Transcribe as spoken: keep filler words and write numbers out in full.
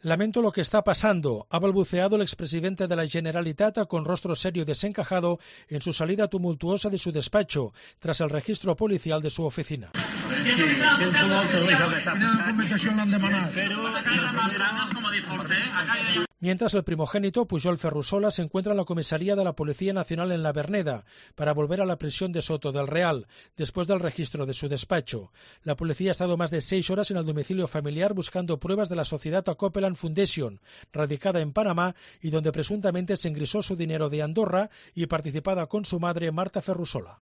Lamento lo que está pasando, ha balbuceado el expresidente de la Generalitat con rostro serio y desencajado en su salida tumultuosa de su despacho, tras el registro policial de su oficina. Mientras, el primogénito, Pujol Ferrusola, se encuentra en la comisaría de la Policía Nacional en La Verneda para volver a la prisión de Soto del Real, después del registro de su despacho. La policía ha estado más de seis horas en el domicilio familiar buscando pruebas de la sociedad Copeland Foundation, radicada en Panamá y donde presuntamente se ingresó su dinero de Andorra y participada con su madre, Marta Ferrusola.